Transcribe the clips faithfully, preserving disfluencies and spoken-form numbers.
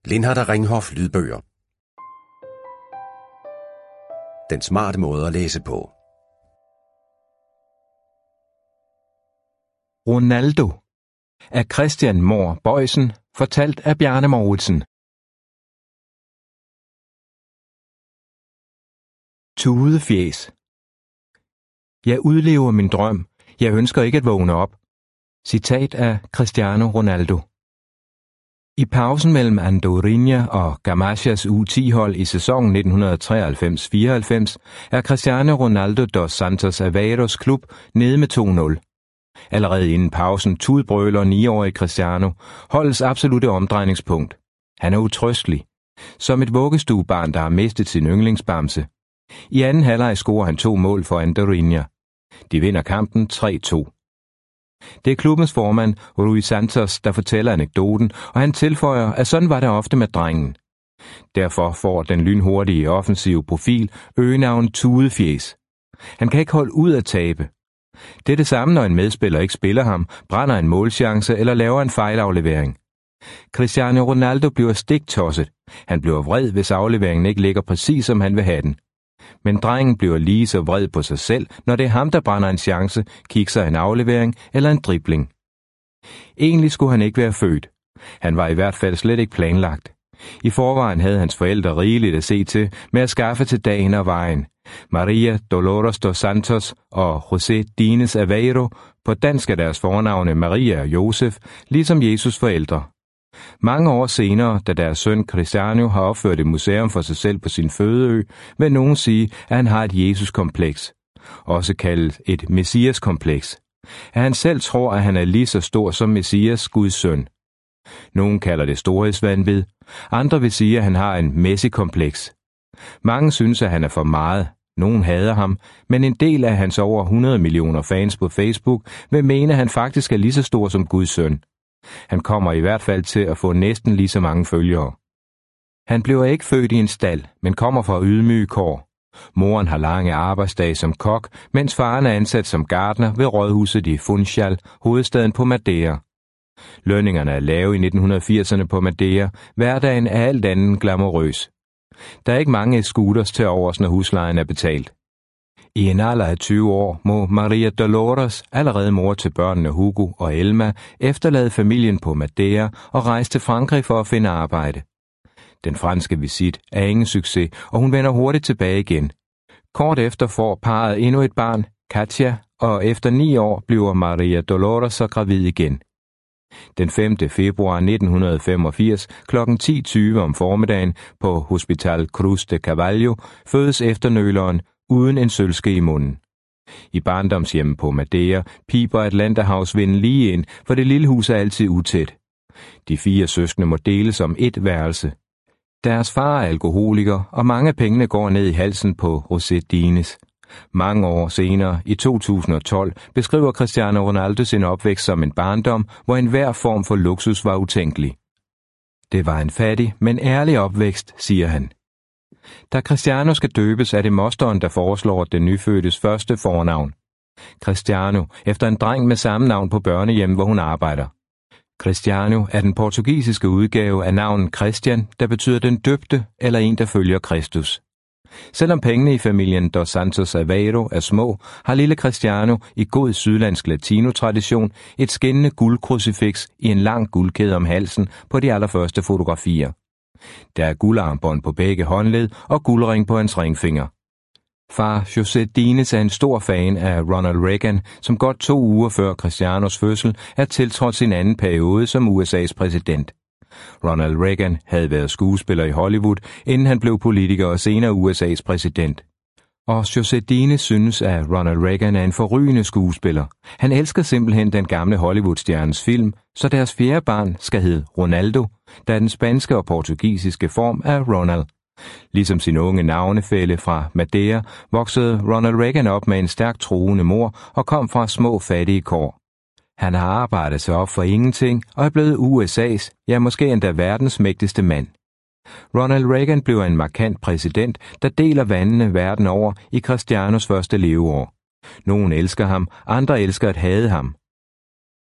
Lindhardt Ringhof lydbøger. Den smarte måde at læse på. Ronaldo af Christian Mohr Boysen, fortalt af Bjarne Mouridsen. Tudefjæs. Jeg udlever min drøm. Jeg ønsker ikke at vågne op. Citat af Cristiano Ronaldo. I pausen mellem Andorinha og Gamachas U ti-hold i sæsonen nitten treoghalvfems fireoghalvfems er Cristiano Ronaldo dos Santos Aveiros klub nede med to nul. Allerede inden pausen tudbrøler niårige Cristiano, holdets absolutte omdrejningspunkt. Han er utrøstelig. Som et vuggestuebarn, der har mistet sin yndlingsbamse. I anden halvleg scorer han to mål for Andorinha. De vinder kampen tre to. Det er klubbens formand, Rui Santos, der fortæller anekdoten, og han tilføjer, at sådan var det ofte med drengen. Derfor får den lynhurtige offensive profil øgenavn Tudefjæs. Han kan ikke holde ud at tabe. Det er det samme, når en medspiller ikke spiller ham, brænder en målchance eller laver en fejlaflevering. Cristiano Ronaldo bliver stiktosset. Han bliver vred, hvis afleveringen ikke ligger præcis, som han vil have den. Men drengen bliver lige så vred på sig selv, når det er ham, der brænder en chance, kikser en aflevering eller en dribling. Egentlig skulle han ikke være født. Han var i hvert fald slet ikke planlagt. I forvejen havde hans forældre rigeligt at se til med at skaffe til dagen og vejen. Maria Dolores dos Santos og José Dines Aveiro, på dansk er deres fornavne Maria og Josef, ligesom Jesus' forældre. Mange år senere, da deres søn Cristiano har opført et museum for sig selv på sin fødeø, vil nogen sige, at han har et Jesus-kompleks, også kaldet et Messias-kompleks. At han selv tror, at han er lige så stor som Messias, Guds søn. Nogen kalder det storhedsvanvid, andre vil sige, at han har en Messi-kompleks. Mange synes, at han er for meget. Nogen hader ham, men en del af hans over hundrede millioner fans på Facebook vil mene, at han faktisk er lige så stor som Guds søn. Han kommer i hvert fald til at få næsten lige så mange følgere. Han bliver ikke født i en stald, men kommer fra ydmyge kår. Moren har lange arbejdsdage som kok, mens faren er ansat som gartner ved rådhuset i Funchal, hovedstaden på Madeira. Lønningerne er lave i nitten firserne på Madeira, hverdagen er alt andet glamourøs. Der er ikke mange scooters til overs, når huslejen er betalt. I en alder af tyve år må Maria Dolores, allerede mor til børnene Hugo og Elma, efterlade familien på Madeira og rejse til Frankrig for at finde arbejde. Den franske visit er ingen succes, og hun vender hurtigt tilbage igen. Kort efter får parret endnu et barn, Katja, og efter ni år bliver Maria Dolores så gravid igen. Den femte februar nitten femogfirs klokken ti tyve om formiddagen på Hospital Cruz de Cavallo fødes efternøleren uden en sølvske i munden. I barndomshjemmet på Madeira piber Atlanterhavsvinden lige ind, for det lille hus er altid utæt. De fire søskende må deles om et værelse. Deres far er alkoholiker, og mange af pengene går ned i halsen på José Dines. Mange år senere, i to tusind og tolv, beskriver Cristiano Ronaldo sin opvækst som en barndom, hvor enhver form for luksus var utænkelig. Det var en fattig, men ærlig opvækst, siger han. Da Cristiano skal døbes, er det mosteren, der foreslår den nyfødtes første fornavn. Cristiano, efter en dreng med samme navn på børnehjem, hvor hun arbejder. Cristiano er den portugisiske udgave af navnet Christian, der betyder den døbte eller en, der følger Kristus. Selvom pengene i familien dos Santos Aveiro er små, har lille Cristiano i god sydlandsk latino-tradition et skinnende guldkrucifiks i en lang guldkæde om halsen på de allerførste fotografier. Der er guldarmbånd på begge håndled og guldring på hans ringfinger. Far José Dines er en stor fan af Ronald Reagan, som godt to uger før Cristianos fødsel er tiltrådt sin anden periode som U S A's præsident. Ronald Reagan havde været skuespiller i Hollywood, inden han blev politiker og senere U S A's præsident. Og José Dines synes, at Ronald Reagan er en forrygende skuespiller. Han elsker simpelthen den gamle Hollywood-stjernes film, så deres fjerde barn skal hedde Ronaldo, da den spanske og portugisiske form er Ronald. Ligesom sin unge navnefælle fra Madeira, voksede Ronald Reagan op med en stærkt troende mor og kom fra små fattige kår. Han har arbejdet sig op for ingenting og er blevet U S A's, ja måske endda verdens mægtigste mand. Ronald Reagan bliver en markant præsident, der deler vandene verden over i Cristianos første leveår. Nogle elsker ham, andre elsker at hade ham.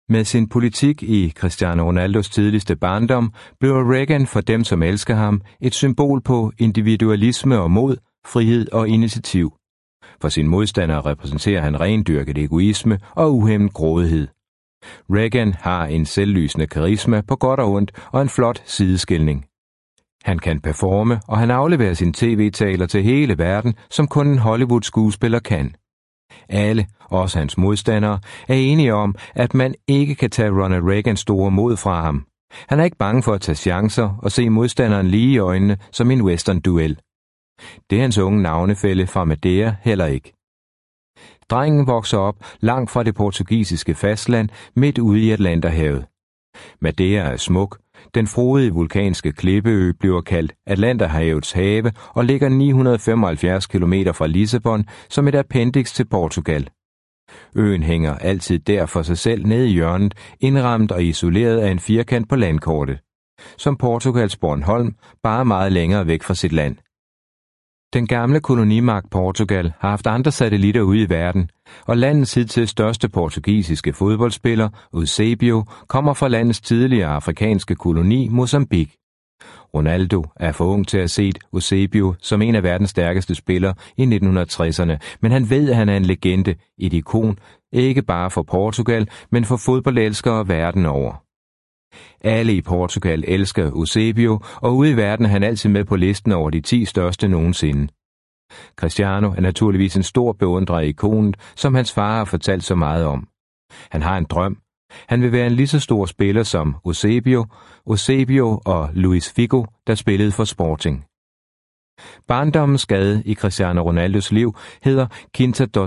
Med sin politik i Cristiano Ronaldos tidligste barndom bliver Reagan for dem, som elsker ham, et symbol på individualisme og mod, frihed og initiativ. For sine modstandere repræsenterer han rendyrket egoisme og uhæmmet grådighed. Reagan har en selvlysende karisma på godt og ondt og en flot sideskilning. Han kan performe, og han afleverer sine tv-taler til hele verden, som kun en Hollywood-skuespiller kan. Alle, også hans modstandere, er enige om, at man ikke kan tage Ronald Reagans store mod fra ham. Han er ikke bange for at tage chancer og se modstanderen lige i øjnene som en western-duel. Det er hans unge navnefælle fra Madeira heller ikke. Drengen vokser op langt fra det portugisiske fastland midt ude i Atlanterhavet. Madeira er smuk. Den frodige vulkanske klippeø bliver kaldt Atlanterhavets have og ligger ni hundrede femoghalvfjerds kilometer fra Lissabon som et appendix til Portugal. Øen hænger altid der for sig selv nede i hjørnet, indrammet og isoleret af en firkant på landkortet. Som Portugals Bornholm, bare meget længere væk fra sit land. Den gamle kolonimagt Portugal har haft andre satellitter ude i verden, og landets hidtil største portugisiske fodboldspiller, Eusebio, kommer fra landets tidligere afrikanske koloni, Mozambique. Ronaldo er for ung til at have set Eusebio som en af verdens stærkeste spillere i nitten tresserne, men han ved, at han er en legende, et ikon, ikke bare for Portugal, men for fodboldelskere verden over. Alle i Portugal elsker Eusebio, og ude i verden er han altid med på listen over de ti største nogensinde. Cristiano er naturligvis en stor beundrer af ikonet, som hans far har fortalt så meget om. Han har en drøm. Han vil være en lige så stor spiller som Eusebio, Eusebio og Luis Figo, der spillede for Sporting. Barndommens skade i Cristiano Ronaldos liv hedder Quinta dos